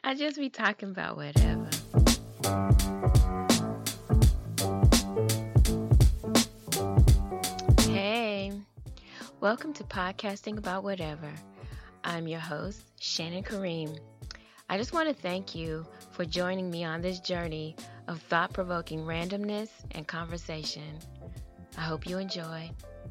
I just be talking about whatever. Hey, welcome to Podcasting About Whatever. I'm your host, Shannon Kareem. I just want to thank you for joining me on this journey of thought-provoking randomness and conversation. I hope you enjoy.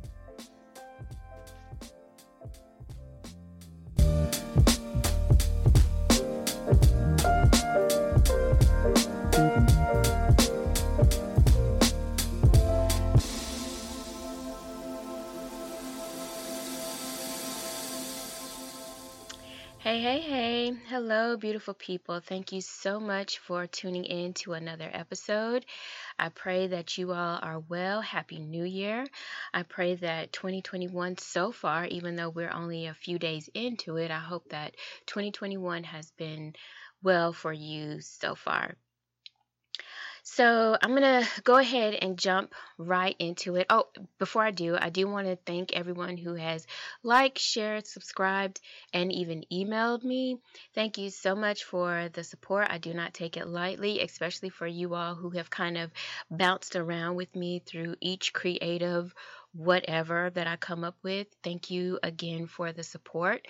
Hey. Hello, beautiful people. Thank you so much for tuning in to another episode. I pray that you all are well. Happy New Year. I pray that 2021 so far, even though we're only a few days into it, I hope that 2021 has been well for you so far. So I'm going to go ahead and jump right into it. Oh, before I do want to thank everyone who has liked, shared, subscribed, and even emailed me. Thank you so much for the support. I do not take it lightly, especially for you all who have kind of bounced around with me through each creative whatever that I come up with. Thank you again for the support.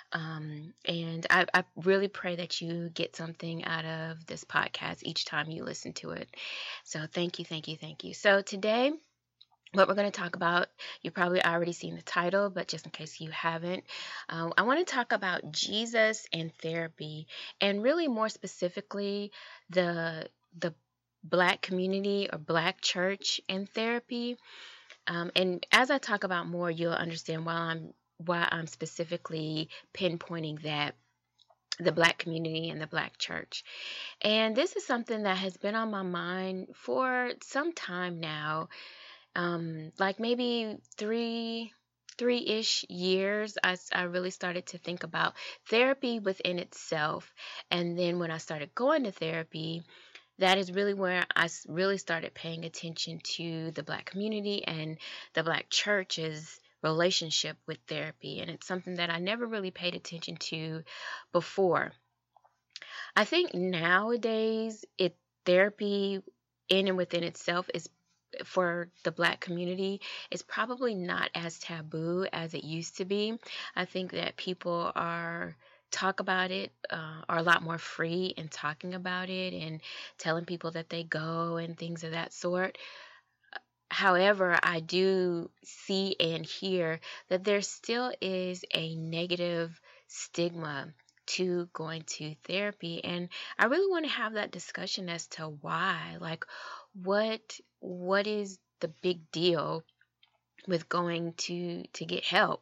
And I really pray that you get something out of this podcast each time you listen to it. So thank you. So today, what we're going to talk about, you've probably already seen the title, but just in case you haven't, I want to talk about Jesus and therapy, and really more specifically, the Black community or Black church and therapy. And as I talk about more, you'll understand why I'm specifically pinpointing that the Black community and the Black church. And this is something that has been on my mind for some time now, like maybe three-ish years. I really started to think about therapy within itself. And then when I started going to therapy, that is really where I really started paying attention to the Black community and the Black church's relationship with therapy. And it's something that I never really paid attention to before. I think nowadays therapy in and within itself is, for the Black community, is probably not as taboo as it used to be. I think that people talk about it, are a lot more free in talking about it and telling people that they go and things of that sort. However, I do see and hear that there still is a negative stigma to going to therapy, and I really want to have that discussion as to why. Like, what is the big deal with going to get help?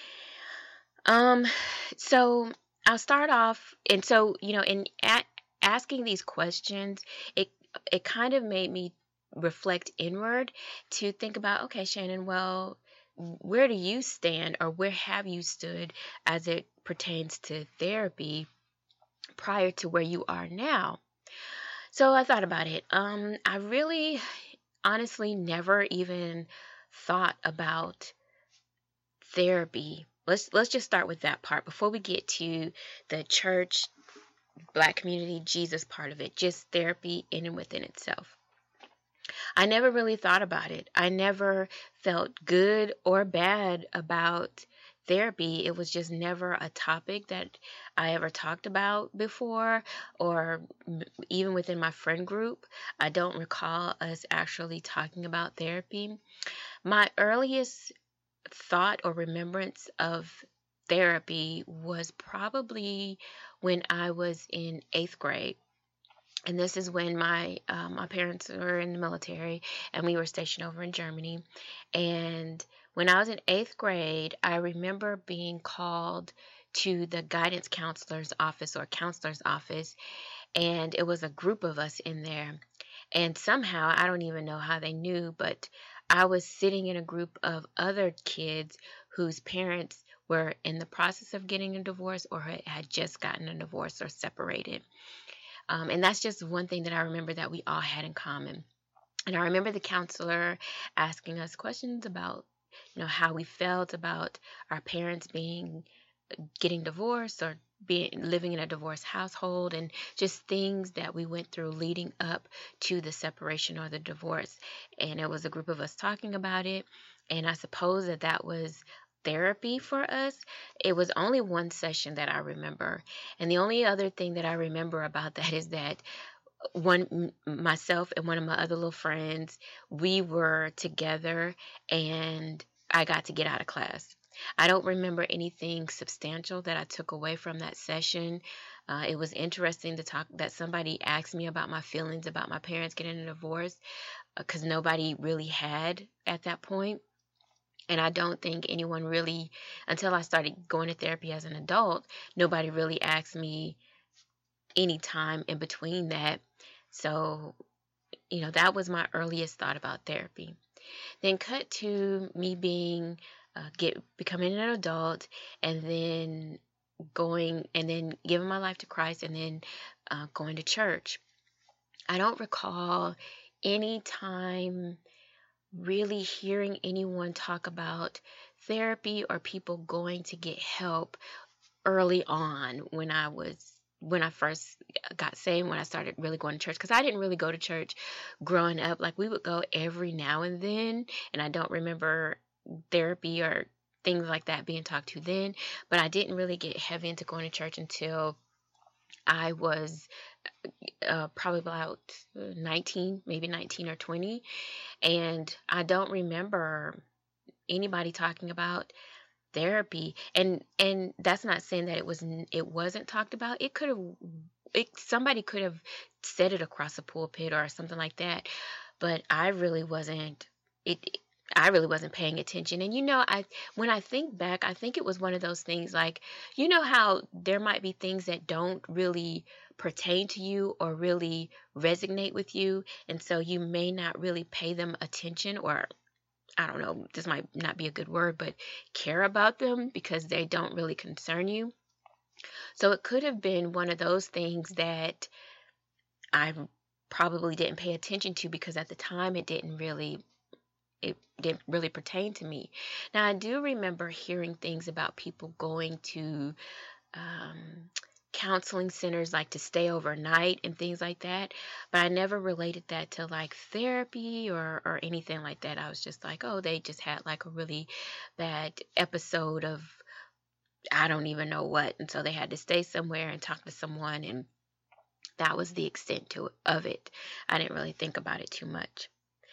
So I'll start off, and so in asking these questions, it kind of made me reflect inward to think about, okay, Shannon, well, where do you stand, or where have you stood as it pertains to therapy prior to where you are now? So I thought about it. I really honestly never even thought about therapy. Let's just start with that part before we get to the church, Black community, Jesus part of it, just therapy in and within itself. I never really thought about it. I never felt good or bad about therapy. It was just never a topic that I ever talked about before, or even within my friend group. I don't recall us actually talking about therapy. My earliest thought or remembrance of therapy was probably when I was in 8th grade. And this is when my parents were in the military, and we were stationed over in Germany. And when I was in 8th grade, I remember being called to the guidance counselor's office, or counselor's office, and it was a group of us in there. And somehow, I don't even know how they knew, but I was sitting in a group of other kids whose parents were in the process of getting a divorce, or had just gotten a divorce or separated. And that's just one thing that I remember that we all had in common. And I remember the counselor asking us questions about, how we felt about our parents getting divorced, or being living in a divorced household, and just things that we went through leading up to the separation or the divorce. And it was a group of us talking about it, and I suppose that was therapy for us. It was only one session that I remember, and the only other thing that I remember about that is that myself and one of my other little friends, we were together, and I got to get out of class. I don't remember anything substantial that I took away from that session. It was interesting to talk that somebody asked me about my feelings about my parents getting a divorce, because nobody really had at that point. And I don't think anyone really, until I started going to therapy as an adult, nobody really asked me any time in between that. So, that was my earliest thought about therapy. Then cut to me being becoming an adult, and then giving my life to Christ, and then going to church. I don't recall any time really hearing anyone talk about therapy or people going to get help early on when I first got saved, when I started really going to church, because I didn't really go to church growing up. Like, we would go every now and then, and I don't remember therapy or things like that being talked to then, but I didn't really get heavy into going to church until I was probably about 19, maybe 19 or 20, and I don't remember anybody talking about therapy. And that's not saying that it wasn't talked about. Somebody could have said it across a pulpit or something like that, but I really wasn't paying attention. And when I think back, I think it was one of those things, like, how there might be things that don't really pertain to you or really resonate with you, and so you may not really pay them attention, or I don't know, this might not be a good word, but care about them because they don't really concern you. So it could have been one of those things that I probably didn't pay attention to, because at the time it didn't really pertain to me. Now, I do remember hearing things about people going to counseling centers, like to stay overnight and things like that, but I never related that to like therapy or anything like that. I was just like, oh, they just had like a really bad episode of I don't even know what, and so they had to stay somewhere and talk to someone, and that was the extent of it. I didn't really think about it too much.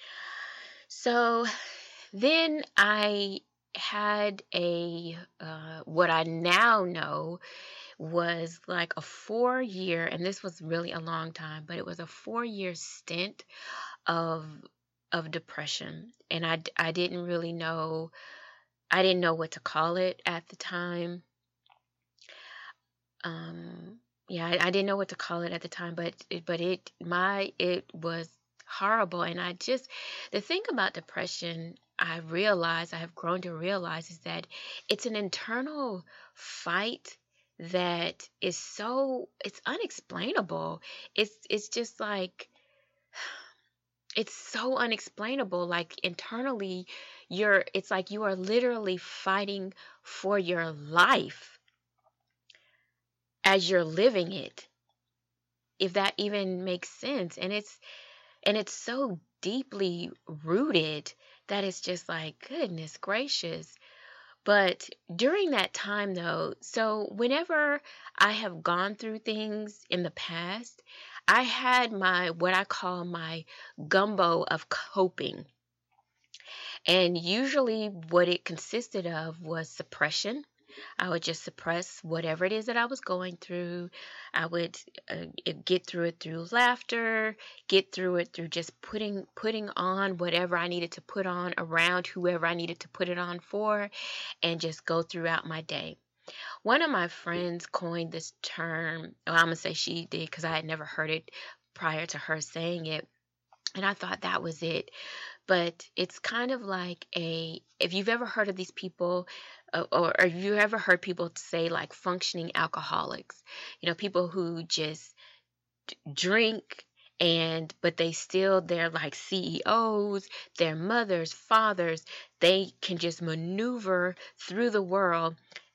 So then I had what I now know was like a 4-year, and this was really a long time, but it was a 4-year stint of depression. And I didn't really know, I didn't know what to call it at the time. I didn't know what to call it at the time, but it was horrible. And the thing about depression, I have grown to realize, is that it's an internal fight that is it's unexplainable. It's just like, it's so unexplainable. Like, internally, it's like you are literally fighting for your life as you're living it, if that even makes sense. And it's so deeply rooted that it's just like, goodness gracious. But during that time, though, so whenever I have gone through things in the past, I had what I call my gumbo of coping. And usually what it consisted of was suppression. I would just suppress whatever it is that I was going through. I would get through it through laughter, get through it through just putting on whatever I needed to put on around whoever I needed to put it on for, and just go throughout my day. One of my friends coined this term. Well, I'm going to say she did, because I had never heard it prior to her saying it. And I thought that was it. But it's kind of like if you've ever heard of these people, or if you ever heard people say like functioning alcoholics, people who just drink, but they're like CEOs, they're mothers, fathers, they can just maneuver through the world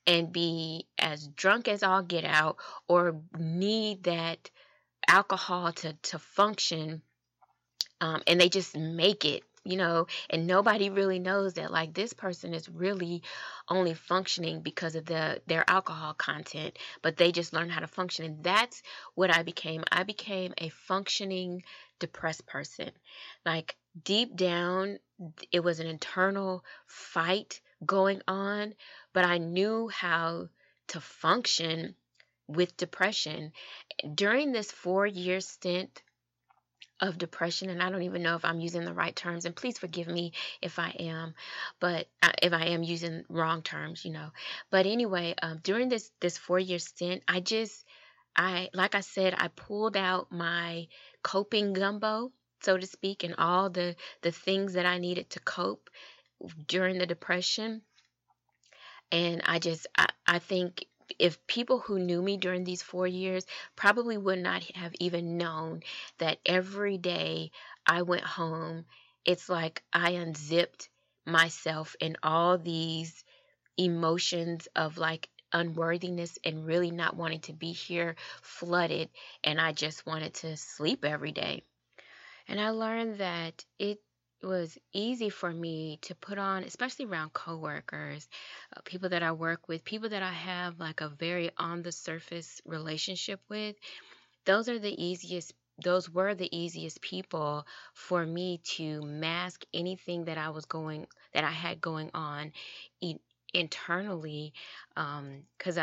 and be as drunk as all get out, or need that alcohol to function, and they just make it, and nobody really knows that, like, this person is really only functioning because of their alcohol content, but they just learned how to function. And that's what I became. I became a functioning depressed person. Like, deep down, it was an internal fight going on, but I knew how to function with depression. During this 4-year stint of depression, and I don't even know if I'm using the right terms, and please forgive me if I am, but if I am using wrong terms, But anyway, during this 4-year stint, like I said, I pulled out my coping gumbo, so to speak, and all the things that I needed to cope during the depression. And I think if people who knew me during these 4 years probably would not have even known that every day I went home, it's like I unzipped myself, and all these emotions of like unworthiness and really not wanting to be here flooded, and I just wanted to sleep every day. And I learned that it was easy for me to put on, especially around coworkers, people that I work with, people that I have like a very on the surface relationship with. Those were the easiest people for me to mask anything that that I had going on in, internally. Because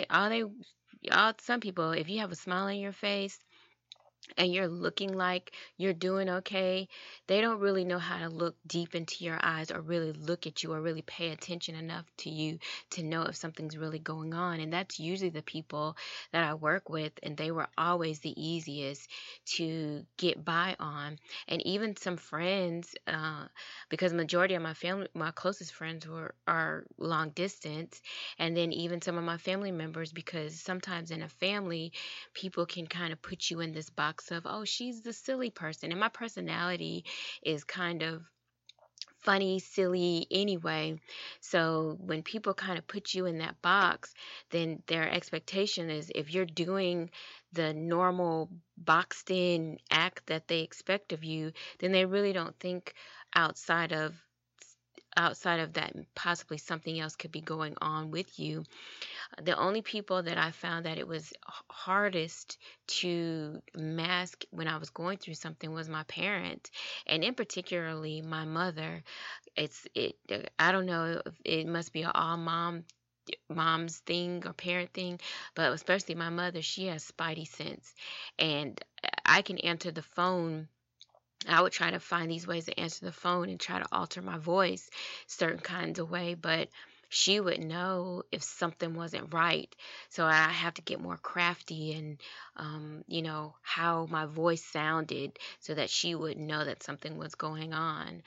some people, if you have a smile on your face and you're looking like you're doing okay, they don't really know how to look deep into your eyes, or really look at you, or really pay attention enough to you to know if something's really going on. And that's usually the people that I work with, and they were always the easiest to get by on. And even some friends, because majority of my family, my closest friends are long distance, and then even some of my family members, because sometimes in a family, people can kind of put you in this box of, oh, she's the silly person. And my personality is kind of funny, silly anyway. So when people kind of put you in that box, then their expectation is, if you're doing the normal boxed in act that they expect of you, then they really don't think outside of that possibly something else could be going on with you. The only people that I found that it was hardest to mask when I was going through something was my parents, and in particularly my mother. I don't know if it must be an all mom's thing or parent thing, but especially my mother, she has spidey sense, and I can answer the phone. I would try to find these ways to answer the phone and try to alter my voice certain kinds of way, but she would know if something wasn't right. So I have to get more crafty and, how my voice sounded so that she would know that something was going on.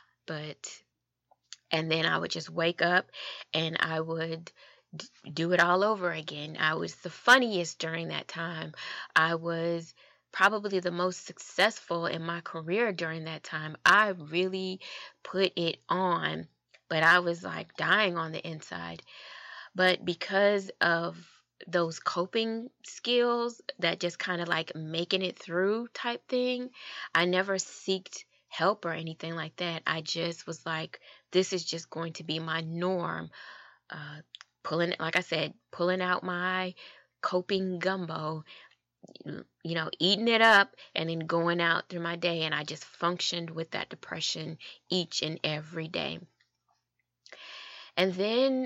And then I would just wake up and I would do it all over again. I was the funniest during that time. I was probably the most successful in my career during that time. I really put it on, but I was like dying on the inside. But because of those coping skills, that just kind of like making it through type thing, I never seeked help or anything like that. I just was like, this is just going to be my norm. Uh, like I said, pulling out my coping gumbo, eating it up, and then going out through my day. And I just functioned with that depression each and every day. And then,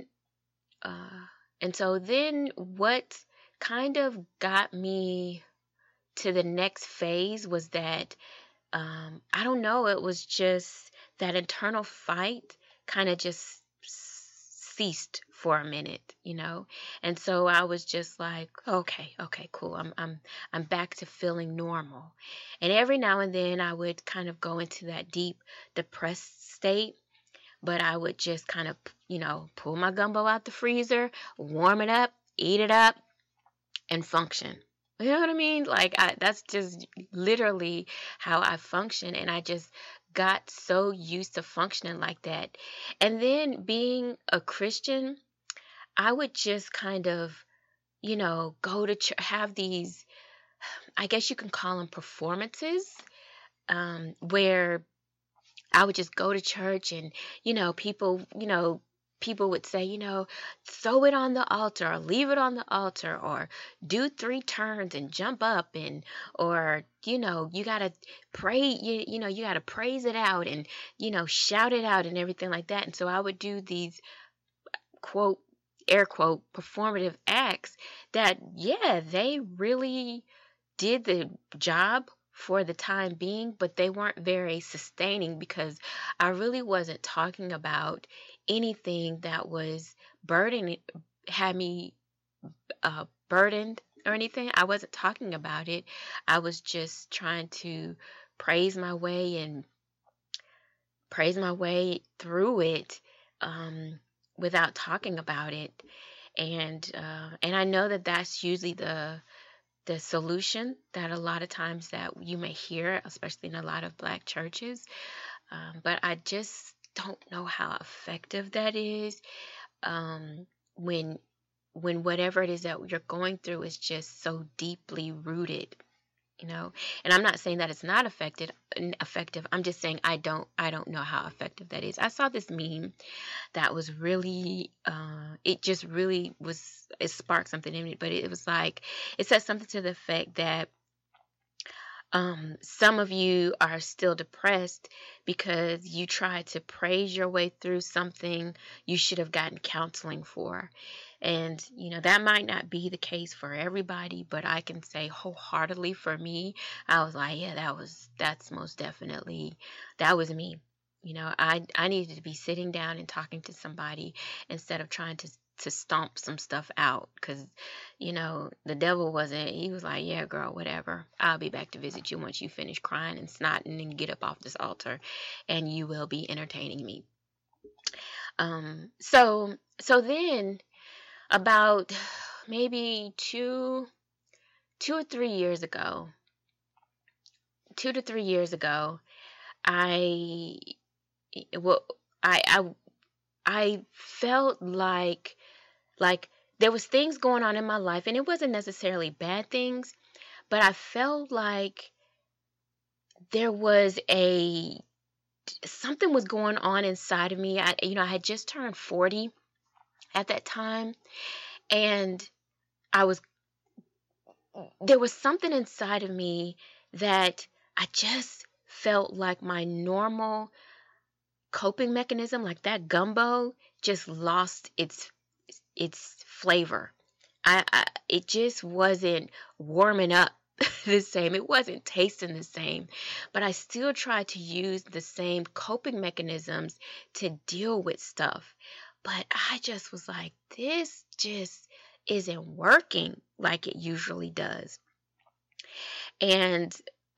then what kind of got me to the next phase was that, I don't know, it was just that internal fight kind of just ceased for a minute, and so I was just like, okay, cool, I'm back to feeling normal. And every now and then I would kind of go into that deep depressed state, but I would just kind of, pull my gumbo out the freezer, warm it up, eat it up, and function. You know what I mean? Like, that's just literally how I function. And I just got so used to functioning like that. And then being a Christian, I would just kind of, go to have these, I guess you can call them performances, where I would just go to church and, people would say, throw it on the altar or leave it on the altar or do 3 turns and jump up and, or, you got to pray, you got to praise it out and, shout it out and everything like that. And so I would do these quote, air quote, performative acts that, yeah, they really did the job for the time being, but they weren't very sustaining because I really wasn't talking about anything that was burdening, had me burdened or anything. I wasn't talking about it. I was just trying to praise my way and praise my way through it, without talking about it. And I know that that's usually the solution that a lot of times that you may hear, especially in a lot of Black churches. But I just don't know how effective that is, when whatever it is that you're going through is just so deeply rooted. And I'm not saying that it's not effective. I'm just saying I don't know how effective that is. I saw this meme that was really, it just really was, it sparked something in me, but it was like, it said something to the effect that some of you are still depressed because you tried to praise your way through something you should have gotten counseling for. And, that might not be the case for everybody, but I can say wholeheartedly for me, I was like, yeah, that's most definitely, that was me. I needed to be sitting down and talking to somebody instead of trying to stomp some stuff out, because the devil he was like, yeah, girl, whatever, I'll be back to visit you once you finish crying and snotting and get up off this altar, and you will be entertaining me. So then about maybe 2 to 3 years ago, I well I felt like there was things going on in my life, and it wasn't necessarily bad things, but I felt like there was something was going on inside of me. I had just turned 40 at that time, and there was something inside of me that I just felt like my normal coping mechanism, like that gumbo, just lost its flavor. It just wasn't warming up the same. It wasn't tasting the same, but I still tried to use the same coping mechanisms to deal with stuff. But I just was like, this just isn't working like it usually does. And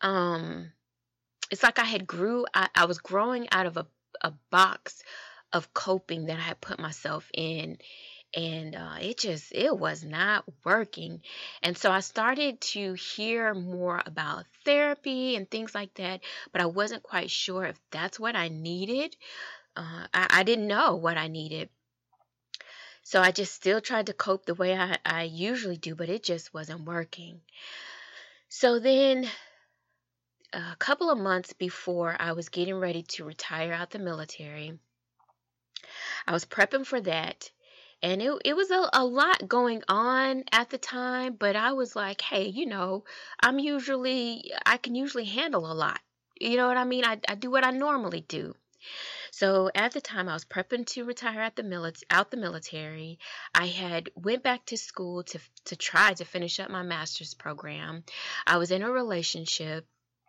it's like I was growing out of a box of coping that I had put myself in, and it was not working. And so I started to hear more about therapy and things like that, but I wasn't quite sure if that's what I needed. I didn't know what I needed. So I just still tried to cope the way I usually do, but it just wasn't working. So then a couple of months before I was getting ready to retire out the military, I was prepping for that. And it was a lot going on at the time, but I was like, hey, I can usually handle a lot. You know what I mean? I do what I normally do. So at the time I was prepping to retire out the military. I had went back to school to try to finish up my master's program. I was in a relationship.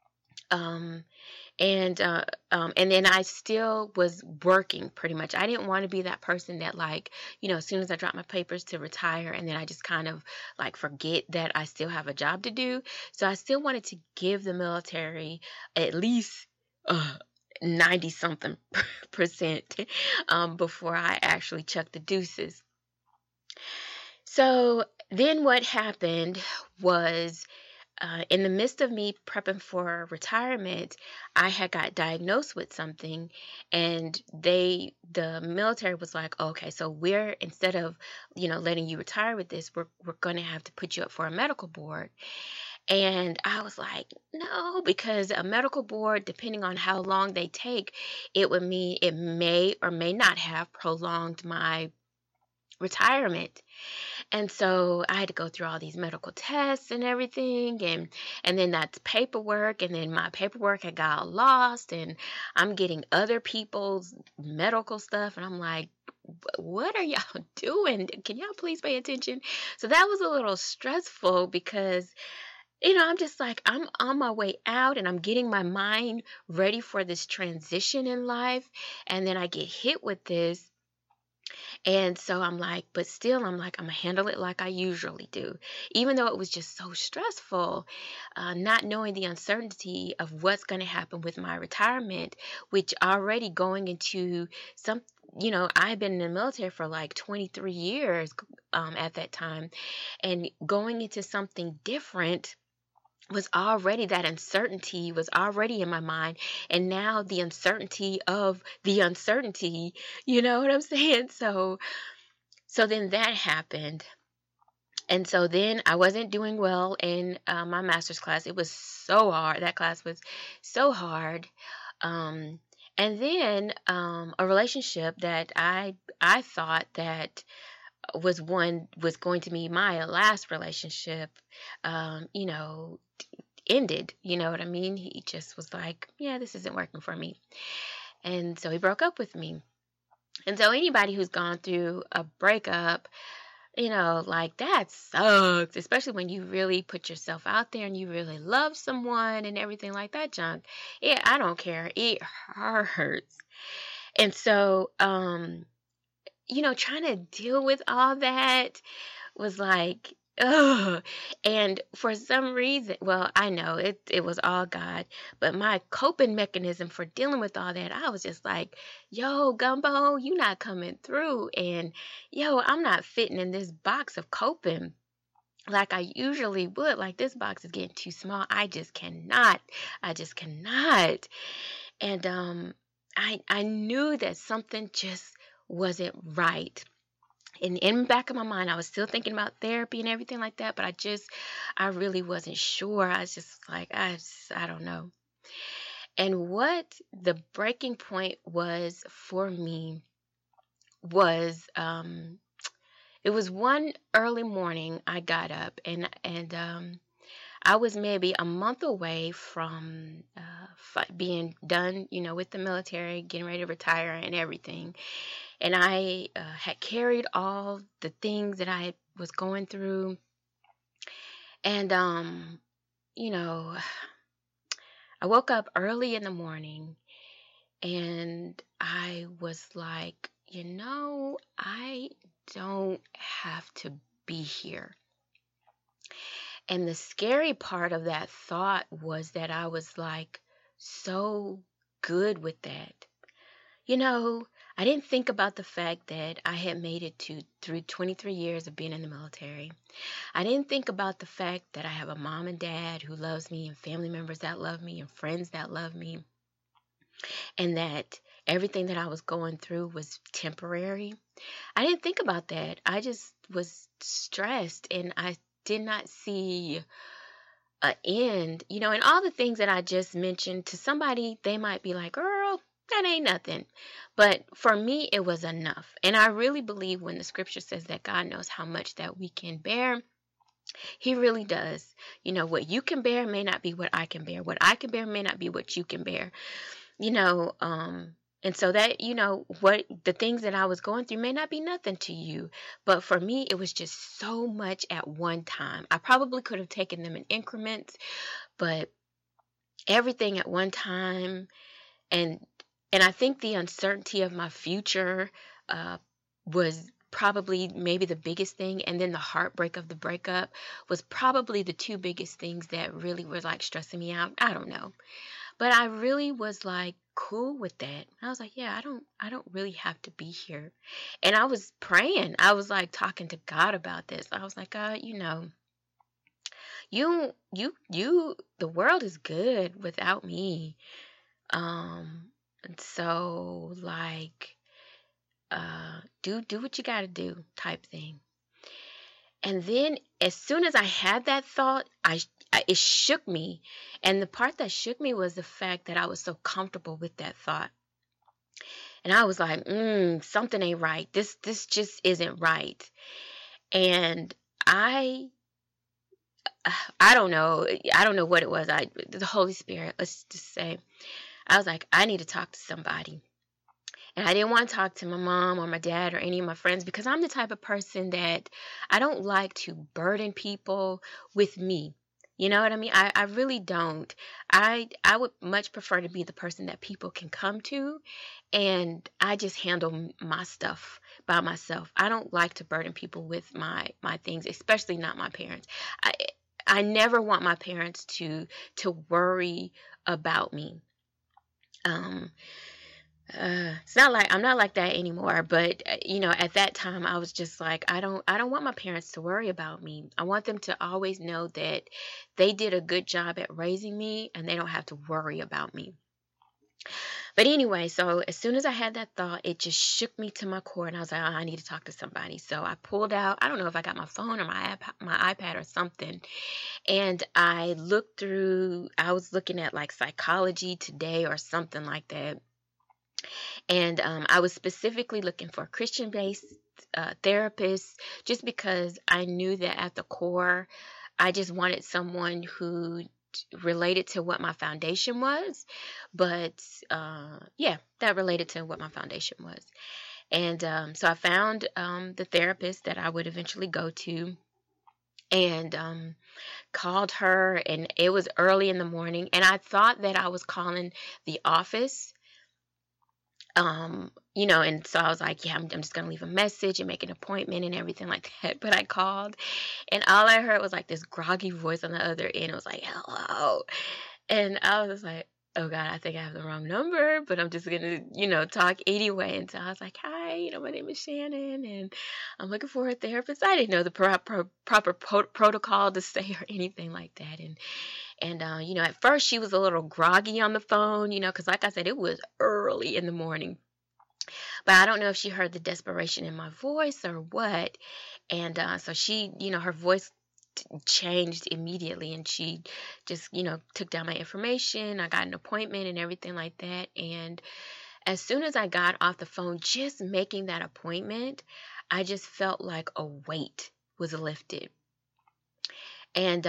And then I still was working pretty much. I didn't want to be that person that as soon as I drop my papers to retire, and then I just kind of forget that I still have a job to do. So I still wanted to give the military at least 90 something percent before I actually chucked the deuces. So then what happened was in the midst of me prepping for retirement, I had got diagnosed with something, and the military was like, okay, so we're, instead of, letting you retire with this, we're going to have to put you up for a medical board. And I was like, no, because a medical board, depending on how long they take, it would mean it may or may not have prolonged my retirement. And so I had to go through all these medical tests and everything, and then that's paperwork, and then my paperwork had got lost, and I'm getting other people's medical stuff, and I'm like, what are y'all doing? Can y'all please pay attention? So that was a little stressful because I'm just like, I'm on my way out and I'm getting my mind ready for this transition in life. And then I get hit with this. And so I'm like, but still, I'm like, I'm going to handle it like I usually do. Even though it was just so stressful, not knowing the uncertainty of what's going to happen with my retirement, which already going into some, I had been in the military for like 23 years at that time. And going into something different was already, that uncertainty was already in my mind, and now the uncertainty of the uncertainty, you know what I'm saying? So then that happened, and so then I wasn't doing well in my master's class. It was so hard. That class was so hard. And then a relationship that I thought that was going to be my last relationship, ended. You know what I mean? He just was like, yeah, this isn't working for me. And so he broke up with me. And so anybody who's gone through a breakup, like that sucks, especially when you really put yourself out there and you really love someone and everything like that junk. Yeah, I don't care. It hurts. And so, trying to deal with all that was like, ugh. And for some reason, well, I know it was all God, but my coping mechanism for dealing with all that, I was just like, yo, Gumbo, you not coming through. And yo, I'm not fitting in this box of coping like I usually would. Like, this box is getting too small. I just cannot. And I knew that something just wasn't right. And in the back of my mind, I was still thinking about therapy and everything like that, but I really wasn't sure. I was just like, I don't know. And what the breaking point was for me was, it was one early morning I got up, and I was maybe a month away from being done, with the military, getting ready to retire and everything. And I had carried all the things that I was going through. And, I woke up early in the morning and I was like, I don't have to be here. And the scary part of that thought was that I was like so good with that. I didn't think about the fact that I had made it through 23 years of being in the military. I didn't think about the fact that I have a mom and dad who loves me, and family members that love me, and friends that love me, and that everything that I was going through was temporary. I didn't think about that. I just was stressed, and I did not see an end. And all the things that I just mentioned, to somebody, they might be like, girl, that ain't nothing. But for me, it was enough. And I really believe when the scripture says that God knows how much that we can bear, he really does. What you can bear may not be what I can bear. What I can bear may not be what you can bear. And so that, what the things that I was going through may not be nothing to you. But for me, it was just so much at one time. I probably could have taken them in increments, but everything at one time. And I think the uncertainty of my future was probably maybe the biggest thing. And then the heartbreak of the breakup was probably the two biggest things that really were like stressing me out. I don't know. But I really was like cool with that. I was like, yeah, I don't really have to be here. And I was praying. I was like talking to God about this. I was like, God, The world is good without me. And so like, do what you gotta do type thing. And then as soon as I had that thought, it shook me. And the part that shook me was the fact that I was so comfortable with that thought. And I was like, something ain't right. This just isn't right. And I I don't know. I don't know what it was. The Holy Spirit, let's just say. I was like, I need to talk to somebody. And I didn't want to talk to my mom or my dad or any of my friends because I'm the type of person that I don't like to burden people with me. You know what I mean? I really don't. I would much prefer to be the person that people can come to, and I just handle my stuff by myself. I don't like to burden people with my things, especially not my parents. I I never want my parents to worry about me. Um, it's not like I'm not like that anymore, but at that time I was just like, I don't want my parents to worry about me. I want them to always know that they did a good job at raising me and they don't have to worry about me. But anyway, so as soon as I had that thought, it just shook me to my core, and I was like, oh, I need to talk to somebody. So I pulled out, I don't know if I got my phone or my iPad or something, and I was looking at like Psychology Today or something like that. And I was specifically looking for Christian-based therapists just because I knew that at the core, I just wanted someone who related to what my foundation was. But yeah, that related to what my foundation was. And so I found the therapist that I would eventually go to, and called her, and it was early in the morning, and I thought that I was calling the office. And so I was like, yeah, I'm just gonna leave a message and make an appointment and everything like that. But I called, and all I heard was like this groggy voice on the other end. It was like, hello. And I was just like, oh God, I think I have the wrong number, but I'm just gonna, talk anyway. And so I was like, hi, my name is Shannon, and I'm looking for a therapist. I didn't know the proper protocol to say or anything like that. And at first she was a little groggy on the phone, because like I said, it was early in the morning. But I don't know if she heard the desperation in my voice or what. And so she, her voice changed immediately, and she just, took down my information. I got an appointment and everything like that. And as soon as I got off the phone, just making that appointment, I just felt like a weight was lifted. And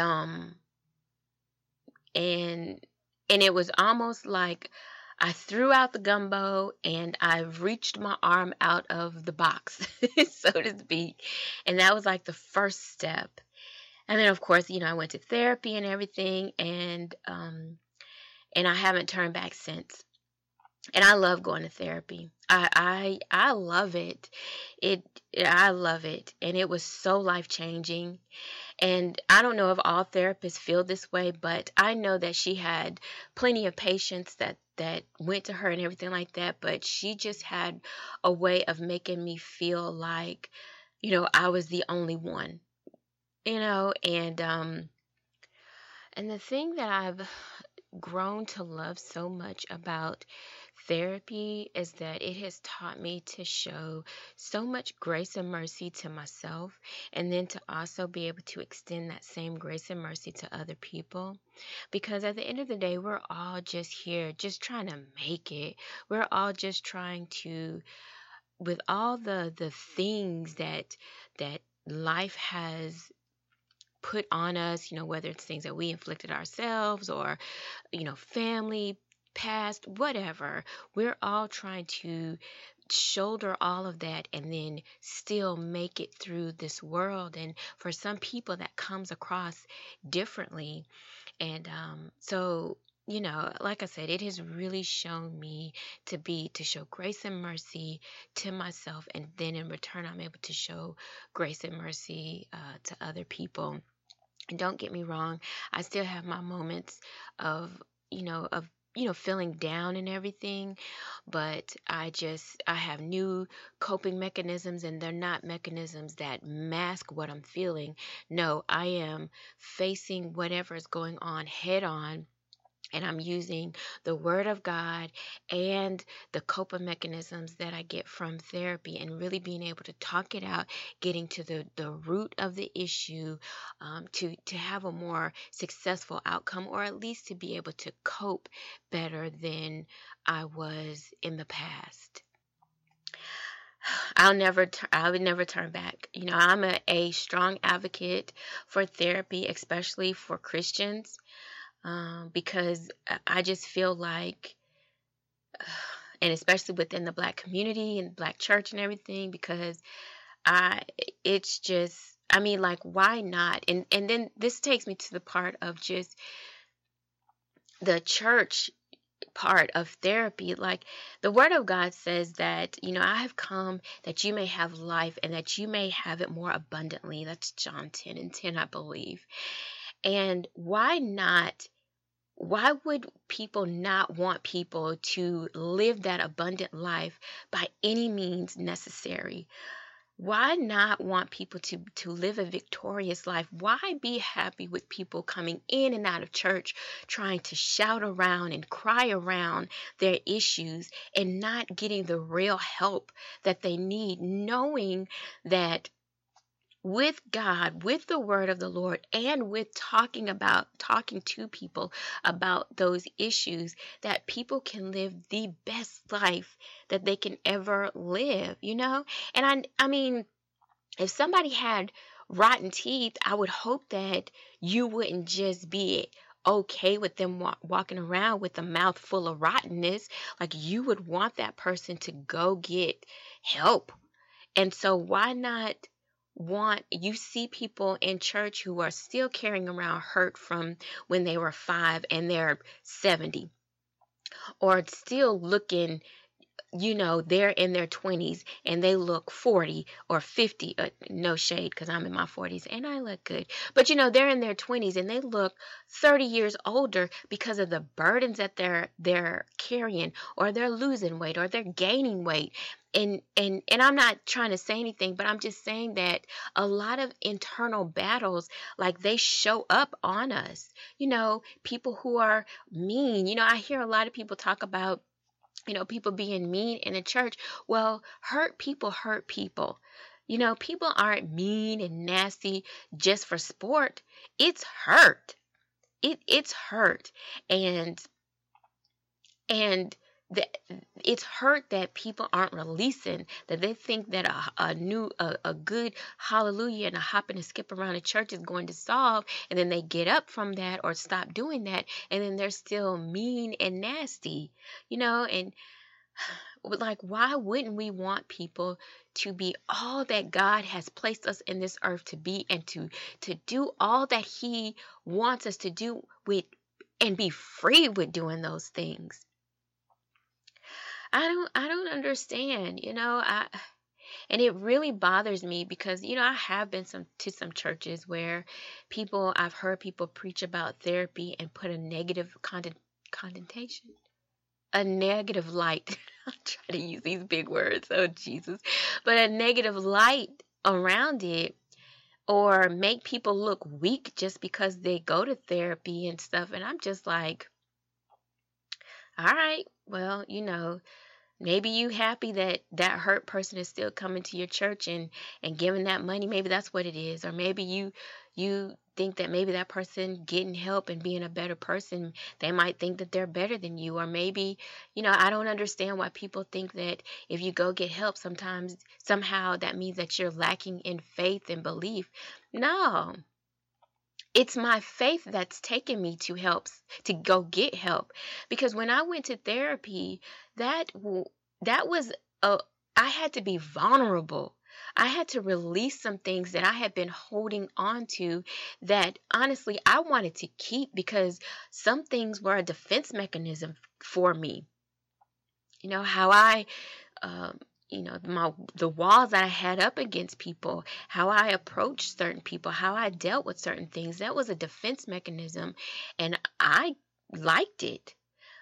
and it was almost like I threw out the gumbo and I reached my arm out of the box, so to speak. And that was like the first step. And then, of course, I went to therapy and everything, and I haven't turned back since. And I love going to therapy. I love it. I love it, and it was so life changing. And I don't know if all therapists feel this way, but I know that she had plenty of patients that went to her and everything like that. But she just had a way of making me feel like, I was the only one, and the thing that I've grown to love so much about therapy is that it has taught me to show so much grace and mercy to myself, and then to also be able to extend that same grace and mercy to other people. Because at the end of the day, we're all just here, just trying to make it. We're all just trying to, with all the things that life has put on us, whether it's things that we inflicted ourselves or, family, past, whatever. We're all trying to shoulder all of that and then still make it through this world. And for some people, that comes across differently. And so, like I said, it has really shown me to show grace and mercy to myself, and then in return, I'm able to show grace and mercy to other people. And don't get me wrong, I still have my moments of, of feeling down and everything, but I have new coping mechanisms, and they're not mechanisms that mask what I'm feeling. No, I am facing whatever is going on head on, and I'm using the Word of God and the coping mechanisms that I get from therapy, and really being able to talk it out, getting to the root of the issue, to have a more successful outcome, or at least to be able to cope better than I was in the past. I would never turn back. I'm a strong advocate for therapy, especially for Christians, because I just feel like, and especially within the Black community and Black church and everything, because I, it's just, I mean, like, why not? And then this takes me to the part of just the church part of therapy. Like, the Word of God says that, I have come that you may have life and that you may have it more abundantly. That's John 10:10, I believe. And why would people not want people to live that abundant life by any means necessary? Why not want people to live a victorious life? Why be happy with people coming in and out of church trying to shout around and cry around their issues and not getting the real help that they need, knowing that with God, with the word of the Lord, and with talking to people about those issues, that people can live the best life that they can ever live. And I mean, if somebody had rotten teeth, I would hope that you wouldn't just be okay with them walking around with a mouth full of rottenness. Like, you would want that person to go get help. And so why not you see people in church who are still carrying around hurt from when they were 5 and they're 70, or still looking, they're in their 20s and they look 40 or 50. No shade, because I'm in my 40s and I look good. But, they're in their 20s and they look 30 years older because of the burdens that they're carrying, or they're losing weight, or they're gaining weight. And I'm not trying to say anything, but I'm just saying that a lot of internal battles, like, they show up on us. People who are mean. I hear a lot of people talk about, people being mean in the church. Well, hurt people hurt people. People aren't mean and nasty just for sport. It's hurt. It's hurt. And it's hurt that people aren't releasing, that they think that a good hallelujah and a hop and a skip around the church is going to solve, and then they get up from that or stop doing that, and then they're still mean and nasty, and like, why wouldn't we want people to be all that God has placed us in this earth to be, and to do all that He wants us to do and be free with doing those things? I don't understand, and it really bothers me because, I have been to some churches where I've heard people preach about therapy and put a negative connotation, a negative light. I'm trying to use these big words, oh Jesus, but a negative light around it, or make people look weak just because they go to therapy and stuff. And I'm just like, all right, well, maybe you happy that hurt person is still coming to your church and giving that money. Maybe that's what it is. Or maybe you think that maybe that person getting help and being a better person, they might think that they're better than you. Or maybe, I don't understand why people think that if you go get help, somehow that means that you're lacking in faith and belief. No. It's my faith that's taken me to go get help. Because when I went to therapy, that was I had to be vulnerable. I had to release some things that I had been holding on to, that honestly I wanted to keep, because some things were a defense mechanism for me. How I the walls that I had up against people, how I approached certain people, how I dealt with certain things, that was a defense mechanism, and I liked it.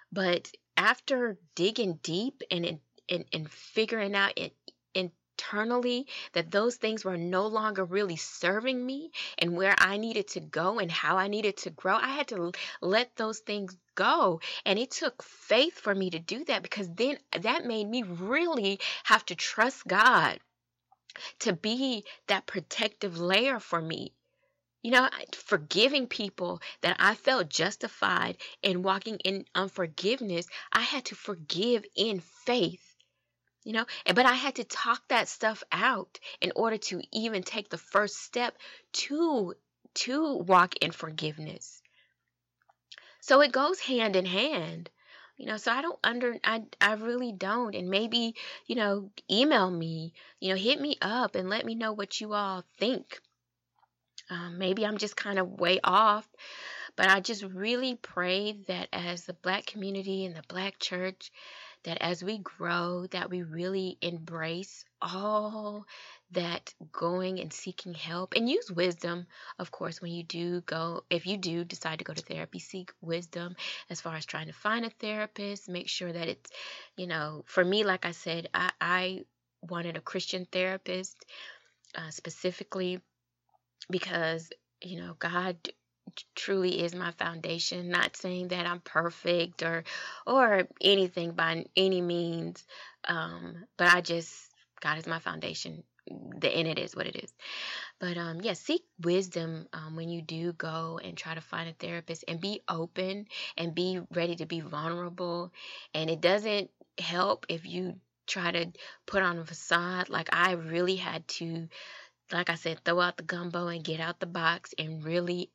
But after digging deep and figuring out it internally that those things were no longer really serving me and where I needed to go and how I needed to grow, I had to let those things go. And it took faith for me to do that, because then that made me really have to trust God to be that protective layer for me. Forgiving people that I felt justified in walking in unforgiveness, I had to forgive in faith. But I had to talk that stuff out in order to even take the first step to walk in forgiveness. So it goes hand in hand. So I really don't. And maybe, email me, hit me up and let me know what you all think. Maybe I'm just kind of way off, but I just really pray that as the Black community and the Black church, that as we grow, that we really embrace all that going and seeking help, and use wisdom, of course, when you do go, if you do decide to go to therapy, seek wisdom as far as trying to find a therapist. Make sure that it's, for me, like I said, I wanted a Christian therapist, specifically because, God truly is my foundation. Not saying that I'm perfect or anything by any means, but God is my foundation, and it is what it is. But seek wisdom when you do go and try to find a therapist, and be open and be ready to be vulnerable. And it doesn't help if you try to put on a facade. Like, I really had to, like I said, throw out the gumbo and get out the box and really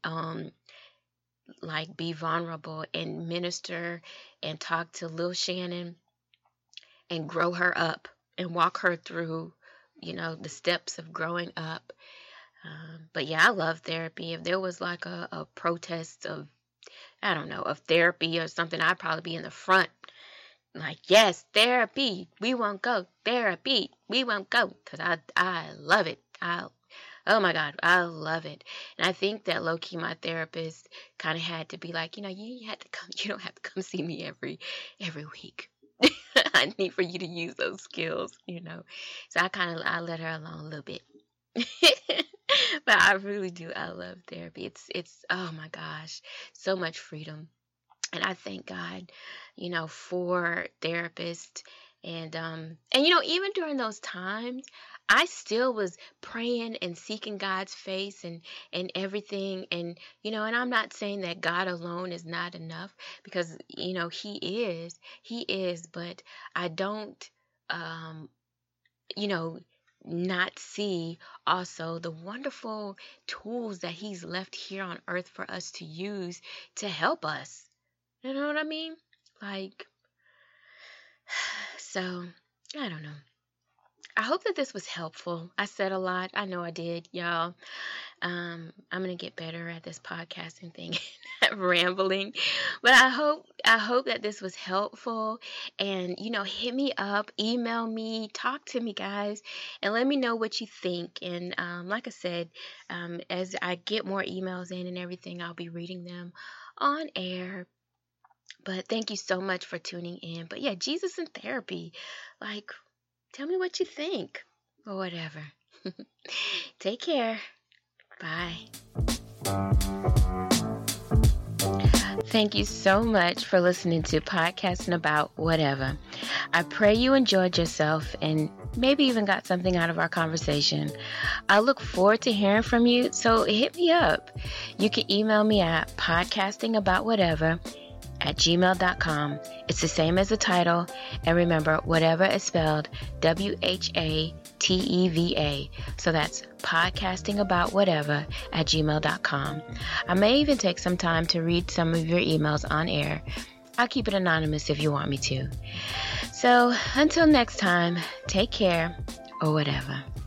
be vulnerable and minister and talk to Lil Shannon and grow her up and walk her through, the steps of growing up. But yeah, I love therapy. If there was like a protest of, I don't know, of therapy or something, I'd probably be in the front. Like, yes, therapy, we won't go. Therapy, we won't go. Because I love it. Oh my God, I love it. And I think that low-key my therapist kind of had to be like, you had to come. You don't have to come see me every week. I need for you to use those skills, So I let her alone a little bit. But I really do. I love therapy. It's oh my gosh, so much freedom. And I thank God, for therapists. And even during those times, I still was praying and seeking God's face and everything. And, and I'm not saying that God alone is not enough, because, He is, but I don't, not see also the wonderful tools that He's left here on earth for us to use to help us. You know what I mean? So, I don't know. I hope that this was helpful. I said a lot. I know I did, y'all. I'm going to get better at this podcasting thing, rambling. But I hope that this was helpful. And, hit me up, email me, talk to me, guys, and let me know what you think. And like I said, as I get more emails in and everything, I'll be reading them on air. But thank you so much for tuning in. But yeah, Jesus in therapy. Tell me what you think, or whatever. Take care. Bye. Thank you so much for listening to Podcasting About Whatever. I pray you enjoyed yourself and maybe even got something out of our conversation. I look forward to hearing from you, so hit me up. You can email me at podcastingaboutwhatever@gmail.com. It's the same as the title, and remember, whatever is spelled WHATEVA. So that's podcastingaboutwhatever@gmail.com. I may even take some time to read some of your emails on air. I'll keep it anonymous if you want me to. So until next time, take care or whatever.